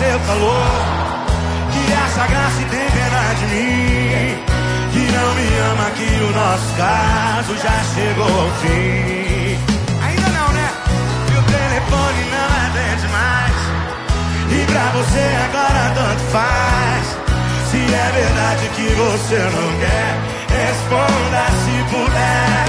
meu calor, que acha graça e tem pena de mim, que não me ama, que o nosso caso já chegou ao fim. Ainda não, né? E o telefone não atende mais, e pra você agora tanto faz. Se é verdade que você não quer, responda se puder.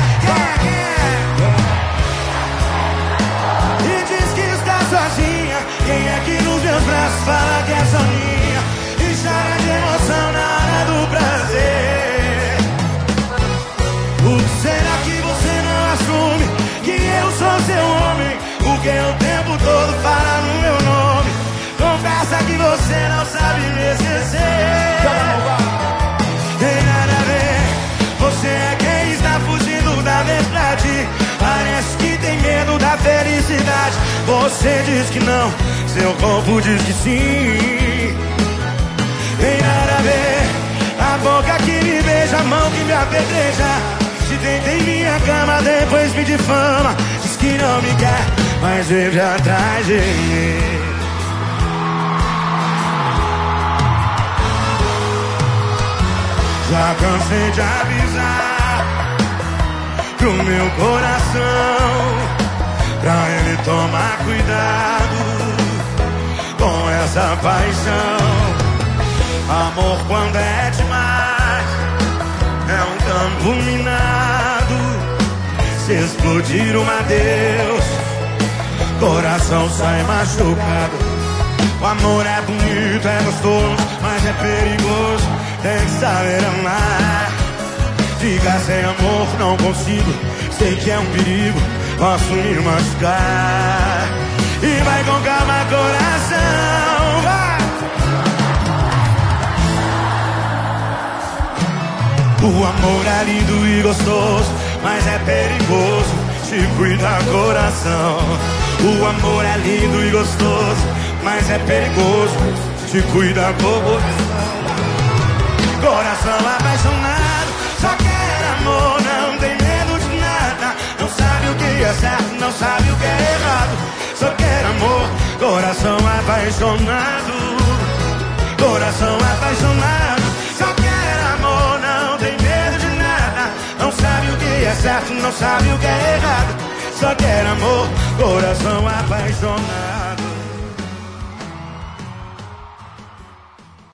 E diz que está sozinha. Quem é que nos meus braços fala que é sozinha e chora de emoção na hora do prazer? Por que será que você não assume que eu sou seu homem? Porque o tempo todo fala no meu nome. Confessa que você não sabe me esquecer. Tem nada a ver, você é quem está fugindo da verdade. Parece que tem medo da felicidade. Você diz que não, seu corpo diz que sim. Tem nada a ver, a boca que me beija, a mão que me apedreja. Se deita em minha cama, depois me difama. Diz que não me quer, mas vive atrás de mim. Já cansei de avisar pro meu coração, pra ele tomar cuidado com essa paixão. Amor quando é demais é um campo minado. Se explodir um adeus, coração sai machucado. O amor é bonito, é gostoso, mas é perigoso. Tem que saber amar. Ficar sem amor não consigo, sei que é um perigo, posso me machucar. E vai com calma, coração, vai. O amor é lindo e gostoso, mas é perigoso. Te cuida, coração. O amor é lindo e gostoso, mas é perigoso. Te cuida, coração. Coração apaixonado, só quer amor, não tem medo de nada. Não sabe o que é certo, não sabe o que é errado. Só quer amor, coração apaixonado. Coração apaixonado, só quer amor, não tem medo de nada. Não sabe o que é certo, não sabe o que é errado. Só quer amor, coração apaixonado.